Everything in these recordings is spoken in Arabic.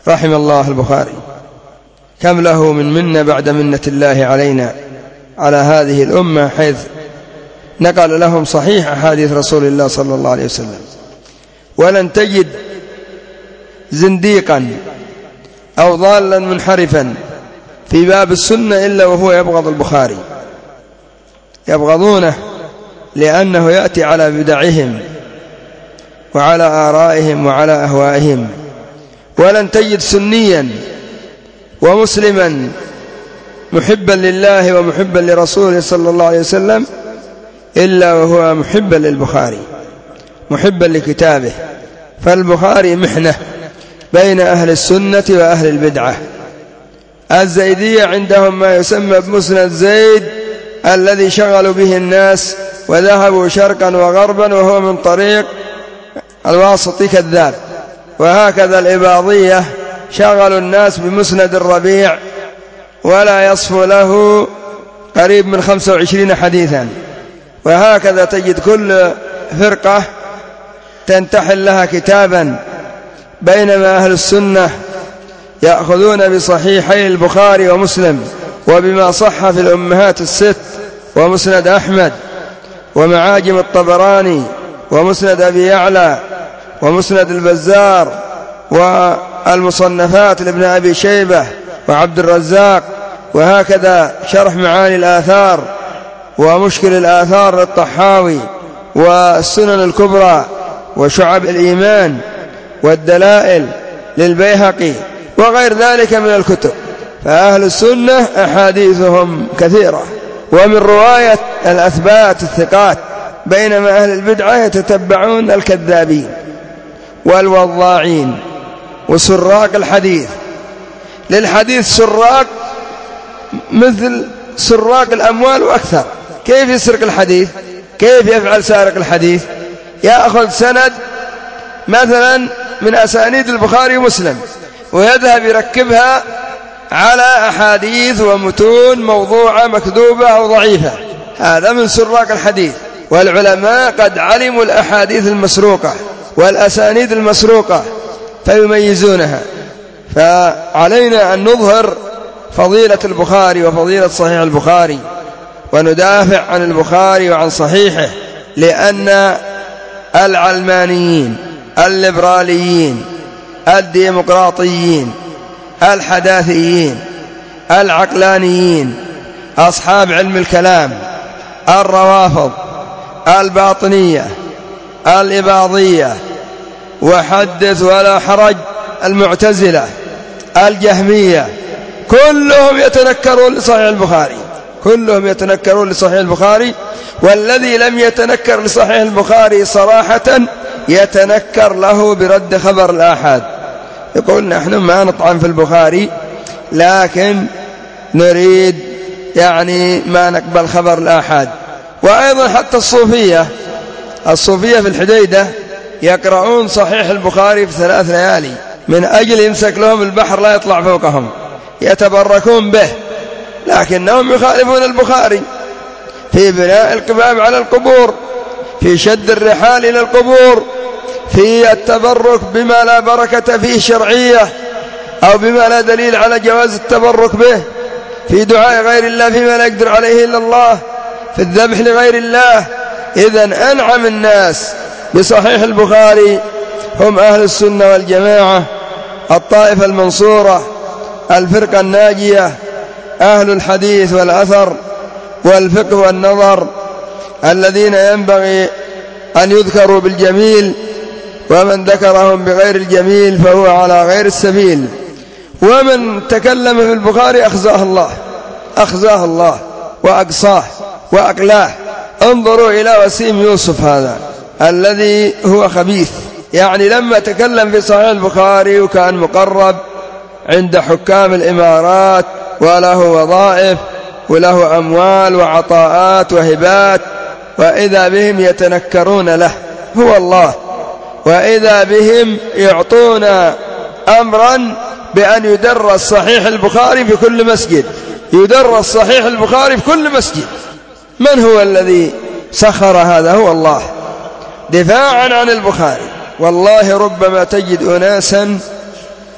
رحم الله البخاري، كم له من منة بعد منة الله علينا على هذه الأمة، حيث نقل لهم صحيح أحاديث رسول الله صلى الله عليه وسلم. ولن تجد زنديقا أو ضالا منحرفا في باب السنة إلا وهو يبغض البخاري، يبغضونه لأنه يأتي على بدعهم وعلى آرائهم وعلى أهوائهم. ولن تجد سنيا ومسلما محبا لله ومحبا لرسوله صلى الله عليه وسلم إلا وهو محبا للبخاري، محبا لكتابه. فالبخاري محنة بين أهل السنة وأهل البدعة. الزيدية عندهم ما يسمى بمسند زيد الذي شغلوا به الناس وذهبوا شرقا وغربا، وهو من طريق الواسطي كذاب. وهكذا الإباضية شغلوا الناس بمسند الربيع ولا يصفو له قريب من 25 حديثا. وهكذا تجد كل فرقة تنتحل لها كتابا، بينما أهل السنة يأخذون بصحيحي البخاري ومسلم وبما صح في الأمهات الست، ومسند أحمد، ومعاجم الطبراني، ومسند أبي يعلى، ومسند البزار، والمصنفات لابن أبي شيبة وعبد الرزاق، وهكذا شرح معاني الآثار ومشكل الآثار للطحاوي، والسنن الكبرى، وشعب الإيمان، والدلائل للبيهقي، وغير ذلك من الكتب. فأهل السنة أحاديثهم كثيرة ومن رواية الأثبات الثقات، بينما أهل البدعة يتتبعون الكذابين والوضاعين وسراق الحديث. للحديث سراق مثل سراق الأموال وأكثر. كيف يسرق الحديث؟ كيف يفعل سارق الحديث؟ يأخذ سند مثلا من أسانيد البخاري ومسلم ويذهب يركبها على أحاديث ومتون موضوعة مكذوبة أو ضعيفة. هذا من سراق الحديث. والعلماء قد علموا الأحاديث المسروقة والأسانيد المسروقة فيميزونها. فعلينا أن نظهر فضيلة البخاري وفضيلة صحيح البخاري، وندافع عن البخاري وعن صحيحه، لأن العلمانيين، الليبراليين، الديمقراطيين، الحداثيين، العقلانيين، أصحاب علم الكلام، الروافض، الباطنية، الإباضية، وحدث ولا حرج، المعتزلة، الجهمية، كلهم يتنكرون لصحيح البخاري، كلهم يتنكرون لصحيح البخاري. والذي لم يتنكر لصحيح البخاري صراحة يتنكر له برد خبر الآحاد. يقول نحن ما نطعن في البخاري، لكن نريد ما نقبل خبر الآحاد. وأيضا حتى الصوفية في الحديدة يقرؤون صحيح البخاري في 3 ليالي من أجل يمسك لهم البحر لا يطلع فوقهم، يتبركون به، لكنهم يخالفون البخاري في بناء القباب على القبور، في شد الرحال إلى القبور، في التبرك بما لا بركة فيه شرعية أو بما لا دليل على جواز التبرك به، في دعاء غير الله فيما لا يقدر عليه إلا الله، في الذبح لغير الله. إذن أنعم الناس بصحيح البخاري هم أهل السنة والجماعة، الطائفة المنصورة، الفرقة الناجية، أهل الحديث والأثر والفقه والنظر، الذين ينبغي أن يذكروا بالجميل، ومن ذكرهم بغير الجميل فهو على غير السبيل. ومن تكلم في البخاري أخزاه الله وأقصاه وأقلاه. انظروا إلى وسيم يوسف هذا الذي هو خبيث، لما تكلم في صحيح البخاري وكان مقرب عند حكام الإمارات وله وظائف وله أموال وعطاءات وهبات، وإذا بهم يتنكرون له هو الله، وإذا بهم يعطون أمرا بأن يدرس صحيح البخاري في كل مسجد، يدرس صحيح البخاري في كل مسجد. من هو الذي سخر هذا؟ هو الله، دفاعا عن البخاري. والله ربما تجد أناسا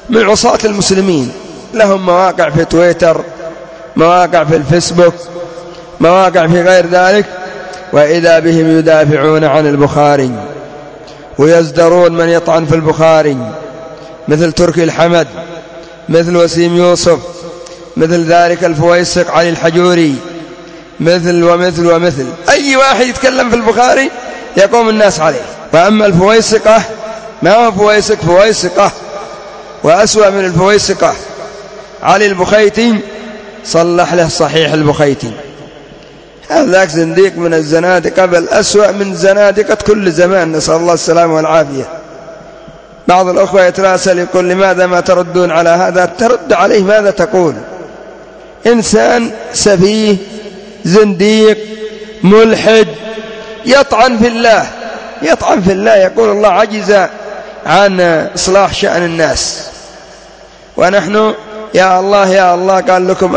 من عصاة المسلمين، لهم مواقع في تويتر، مواقع في الفيسبوك، مواقع في غير ذلك، وإذا بهم يدافعون عن البخاري ويزدرون من يطعن في البخاري، مثل تركي الحمد، مثل وسيم يوسف، مثل ذلك الفويسق علي الحجوري، مثل ومثل ومثل. أي واحد يتكلم في البخاري يقوم الناس عليه. فأما الفويسقة ما هو فويسق، فويسقة، وأسوأ من الفويسقة علي البخيتي صلح له صحيح البخيتي، هذاك زنديق من الزنادقة، بل أسوأ من زنادقة كل زمان، نسأل الله السلامة والعافية. بعض الأخوة يتراسل يقول لماذا ما تردون على هذا؟ ترد عليه ماذا تقول؟ إنسان سفيه زنديق ملحد يطعن في الله، يطعن في الله، يقول الله عجز عن إصلاح شأن الناس، ونحن يا الله يا الله قال لكم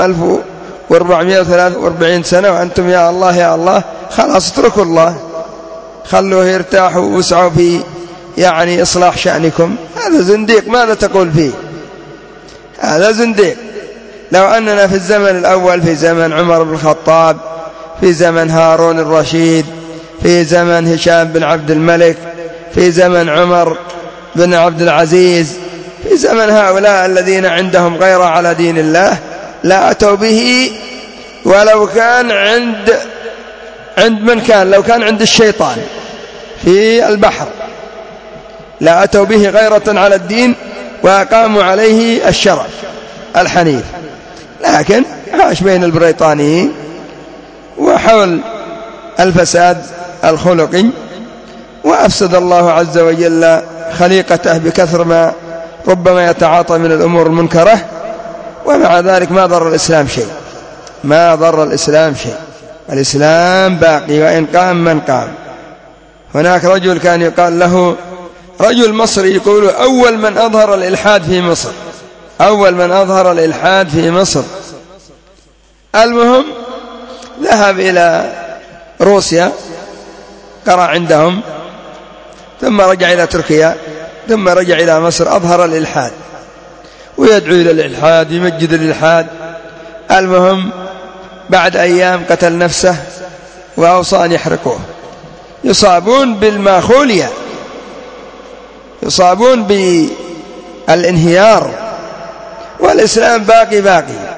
1443 سنة وأنتم يا الله يا الله. خلاص اتركوا الله، خلوه يرتاحوا ووسعوا في يعني إصلاح شأنكم. هذا زنديق، ماذا تقول فيه؟ هذا زنديق. لو أننا في الزمن الأول، في زمن عمر بن الخطاب، في زمن هارون الرشيد، في زمن هشام بن عبد الملك، في زمن عمر بن عبد العزيز، في زمن هؤلاء الذين عندهم غيرة على دين الله، لا أتوا به ولو كان عند من كان، لو كان عند الشيطان في البحر لا أتوا به غيرة على الدين وأقاموا عليه الشرع الحنيف. لكن عاش بين البريطانيين وحول الفساد الخلقي، وأفسد الله عز وجل خليقته بكثر ما ربما يتعاطى من الأمور المنكرة، ومع ذلك ما ضر الإسلام شيء، ما ضر الإسلام شيء. الإسلام باقي وإن قام من قام. هناك رجل كان يقال له، رجل مصري، يقول أول من أظهر الإلحاد في مصر، أول من أظهر الإلحاد في مصر. المهم ذهب إلى روسيا، قرأ عندهم، ثم رجع إلى تركيا، ثم رجع إلى مصر، أظهر الإلحاد ويدعو إلى الإلحاد، يمجد الإلحاد. المهم بعد أيام قتل نفسه وأوصى أن يحرقوه. يصابون بالماخوليا، يصابون بالانهيار، والإسلام باقي باقي.